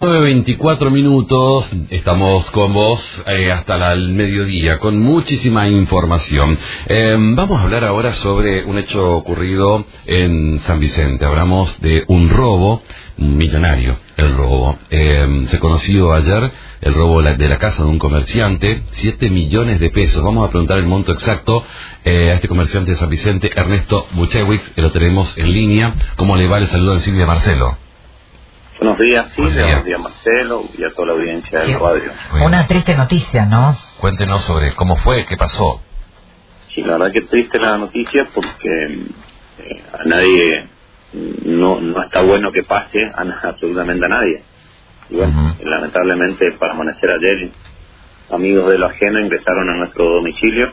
9:24, estamos con vos hasta el mediodía, con muchísima información. Vamos a hablar ahora sobre un hecho ocurrido en San Vicente. Hablamos de un robo millonario, el robo. Se conoció ayer el robo de la casa de un comerciante, 7 millones de pesos. Vamos a preguntar el monto exacto a este comerciante de San Vicente, Ernesto Buchewicz, que lo tenemos en línea. ¿Cómo le va? Le saluda Silvia Marcelo. Buenos días, Silvia, buenos días, Marcelo, y a toda la audiencia del radio. Una triste noticia, ¿no? Cuéntenos sobre cómo fue, qué pasó. Sí, la verdad que triste la noticia porque a nadie, no está bueno que pase absolutamente a nadie. Y bueno, lamentablemente para amanecer ayer, amigos de lo ajeno ingresaron a nuestro domicilio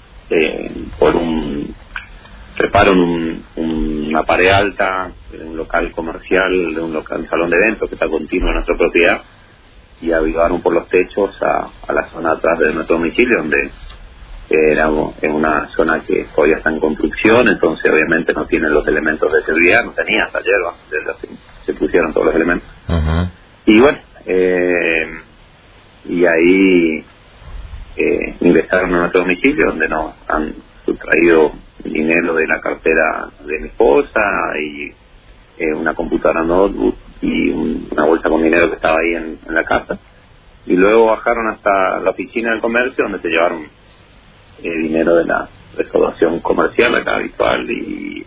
treparon una pared alta de un local comercial, de un salón de eventos que está continuo en nuestra propiedad, y avivaron por los techos a la zona atrás de nuestro domicilio, donde es una zona que todavía está en construcción, entonces obviamente no tienen los elementos de seguridad, no tenía hasta ayer, desde que se pusieron todos los elementos. Y bueno, y ahí ingresaron a nuestro domicilio, donde nos han sustraído dinero de la cartera de mi esposa y una computadora notebook y una bolsa con dinero que estaba ahí en la casa, y luego bajaron hasta la oficina del comercio, donde se llevaron dinero de la recaudación comercial acá habitual, y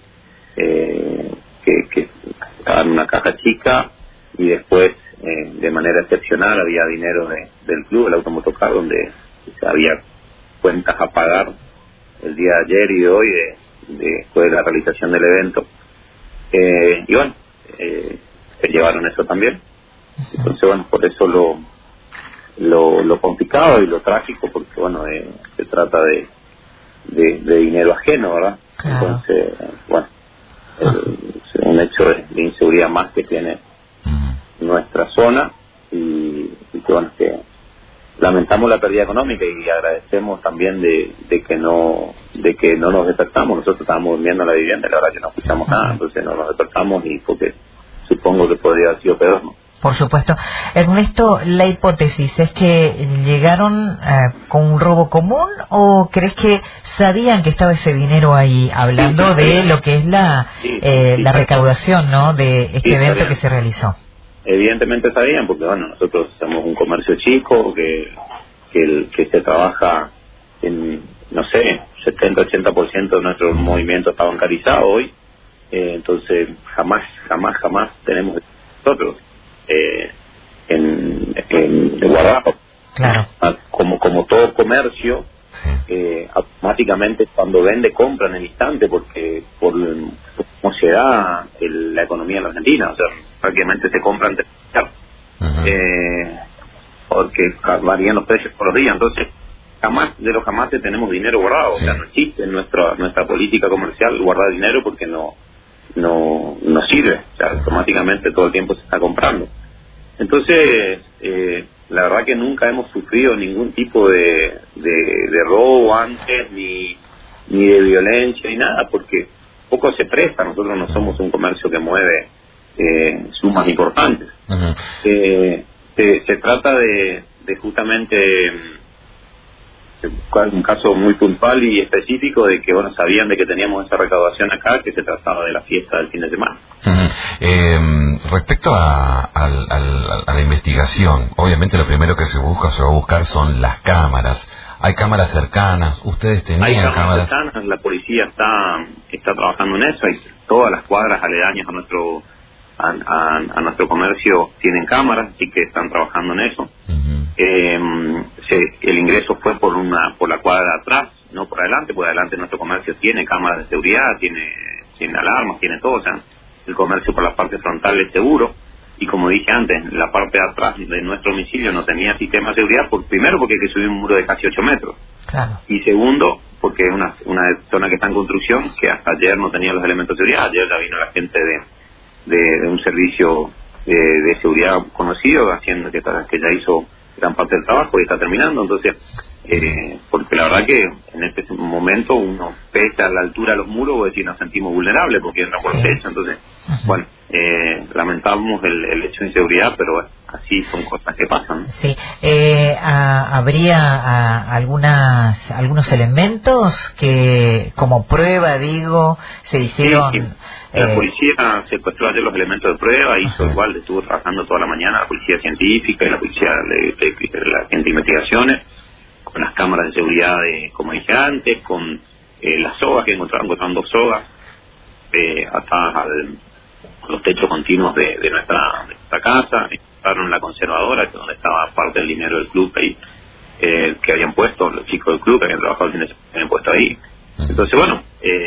que estaba en una caja chica, y después de manera excepcional había dinero del club, el automotocar, donde había cuentas a pagar el día de ayer y de hoy después de la realización del evento, y bueno, se llevaron eso también. Entonces bueno, por eso lo complicado y lo trágico, porque bueno, se trata de dinero ajeno, ¿verdad? Claro. Entonces bueno, es un hecho de inseguridad más que tiene nuestra zona, y que bueno, que lamentamos la pérdida económica, y agradecemos también de que no nos despertamos. Nosotros estábamos durmiendo en la vivienda y la verdad que no escuchamos nada, entonces no nos despertamos, y porque supongo que podría haber sido peor, ¿no? Por supuesto. Ernesto, la hipótesis es que llegaron con un robo común, ¿o crees que sabían que estaba ese dinero ahí, hablando de lo que es la recaudación, ¿no?, de este evento que se realizó? Evidentemente sabían, porque bueno, nosotros somos un comercio chico que se trabaja en, no sé, 70-80% de nuestro movimiento está bancarizado hoy, entonces jamás tenemos nosotros de guardado. Claro. Como todo comercio, automáticamente cuando vende compra en el instante, porque por cómo se da la economía en la Argentina, o sea, prácticamente se compra antes de porque varían los precios por los días, entonces jamás tenemos dinero guardado, o sea, no existe en nuestra política comercial guardar dinero, porque no sirve, o sea, automáticamente todo el tiempo se está comprando. Entonces la verdad que nunca hemos sufrido ningún tipo de robo antes, ni de violencia ni nada, porque poco se presta. Nosotros no somos un comercio que mueve sumas importantes. Se trata de justamente un caso muy puntual y específico, de que bueno, sabían de que teníamos esa recaudación acá, que se trataba de la fiesta del fin de semana. Respecto a la investigación, obviamente lo primero que se va a buscar son las cámaras. ¿Hay cámaras cercanas? ¿Ustedes tenían cámaras cercanas? La policía está trabajando en eso. Hay todas las cuadras aledañas a nuestro comercio tienen cámaras, así que están trabajando en eso. El ingreso fue por la cuadra de atrás, no por adelante. Por adelante nuestro comercio tiene cámaras de seguridad, tiene alarmas, tiene todo. O sea, el comercio por la parte frontal es seguro, y como dije antes, la parte de atrás de nuestro domicilio no tenía sistema de seguridad, primero porque hay que subir un muro de casi 8 metros, claro, y segundo porque es una zona que está en construcción, que hasta ayer no tenía los elementos de seguridad. Ayer ya vino la gente de un servicio de seguridad conocido, haciendo que ya hizo gran parte del trabajo y está terminando. Entonces porque la verdad que en este momento uno, pese a la altura de los muros, es decir, nos sentimos vulnerables porque entra por el techo. Entonces bueno, lamentamos el hecho de inseguridad, pero bueno, así son cosas que pasan. Sí. ¿Habría algunos elementos que, como prueba, digo, se hicieron? Sí. La policía secuestró ayer los elementos de prueba, hizo igual, estuvo trabajando toda la mañana la policía científica y la policía la gente de investigaciones, con las cámaras de seguridad, como dije antes, con las sogas que encontraron 2 sogas atadas a los techos continuos de nuestra casa. Encontraron la conservadora, que es donde estaba parte del dinero del club ahí, que habían puesto los chicos del club, que habían trabajado el fin de semana, habían puesto ahí. Entonces, bueno,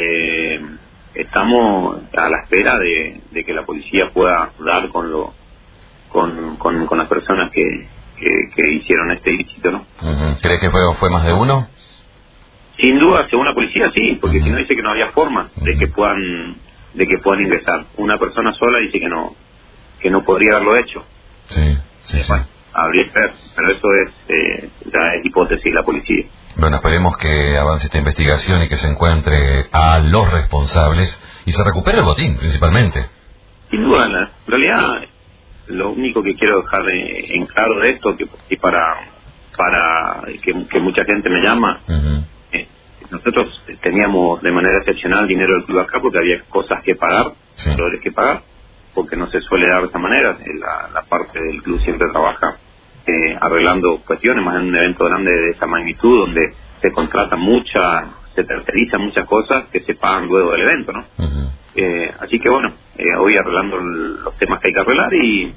estamos a la espera de que la policía pueda dar con las personas que hicieron este ilícito, ¿no? ¿Cree que fue más de uno? Sin duda, según la policía, sí, porque si no dice que no había forma de que puedan ingresar. Una persona sola dice que no podría haberlo hecho. Sí. Bueno, habría que ver, pero eso ya es hipótesis de la policía. Bueno, esperemos que avance esta investigación y que se encuentre a los responsables y se recupere el botín, principalmente. Sin duda, en realidad, lo único que quiero dejar en claro de esto, que para que mucha gente me llama, nosotros teníamos de manera excepcional dinero del club acá porque había cosas que pagar, valores que pagar, porque no se suele dar de esa manera. La parte del club siempre trabaja arreglando cuestiones, más en un evento grande de esa magnitud, donde se contratan se tercerizan muchas cosas que se pagan luego del evento, ¿no? Así que bueno, hoy arreglando los temas que hay que arreglar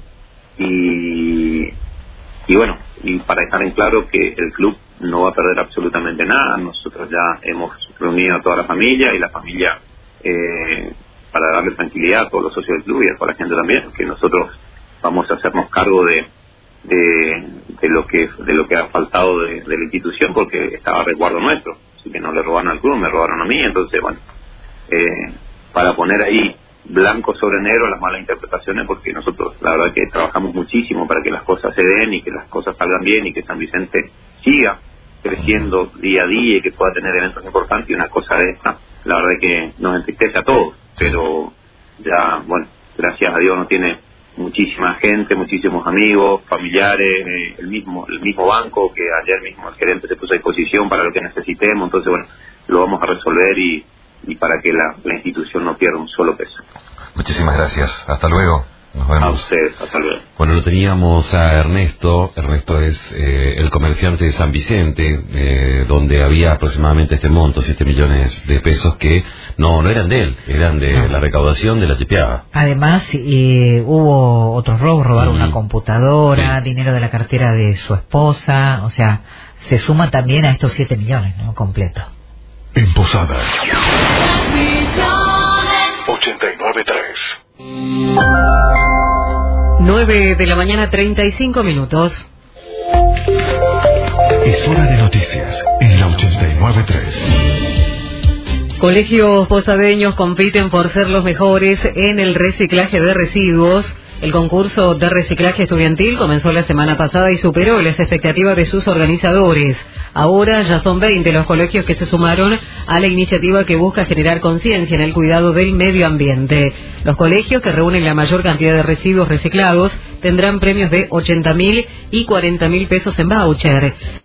y bueno, y para dejar en claro que el club no va a perder absolutamente nada. Nosotros ya hemos reunido a toda la familia y la familia, para darle tranquilidad a todos los socios del club y a toda la gente también, que nosotros vamos a hacernos cargo de lo que ha faltado de la institución, porque estaba a resguardo nuestro. Así que no le robaron al club, me robaron a mí. Entonces, bueno, para poner ahí blanco sobre negro las malas interpretaciones, porque nosotros la verdad que trabajamos muchísimo para que las cosas se den y que las cosas salgan bien y que San Vicente siga creciendo día a día y que pueda tener eventos importantes. Y una cosa de esta, la verdad que nos entristece a todos, pero ya, bueno, gracias a Dios no tiene muchísima gente, muchísimos amigos, familiares, el mismo banco, que ayer mismo el gerente se puso a disposición para lo que necesitemos. Entonces, bueno, lo vamos a resolver y para que la institución no pierda un solo peso. Muchísimas gracias. Hasta luego. Nos vemos. A ustedes. Hasta luego. Bueno, lo teníamos a Ernesto. Ernesto es el comerciante de San Vicente, donde había aproximadamente este monto, 7 millones de pesos, que no eran de él, eran de la recaudación de la chipeada. Además, hubo otros robos, robaron una computadora, dinero de la cartera de su esposa, o sea, se suma también a estos 7 millones, ¿no? Completo. En Posadas 89.3. 9 de la mañana, 35 minutos. Es hora de noticias en la 89.3. Colegios posadeños compiten por ser los mejores en el reciclaje de residuos. El concurso de reciclaje estudiantil comenzó la semana pasada y superó las expectativas de sus organizadores. Ahora ya son 20 los colegios que se sumaron a la iniciativa que busca generar conciencia en el cuidado del medio ambiente. Los colegios que reúnen la mayor cantidad de residuos reciclados tendrán premios de 80.000 y 40.000 pesos en voucher.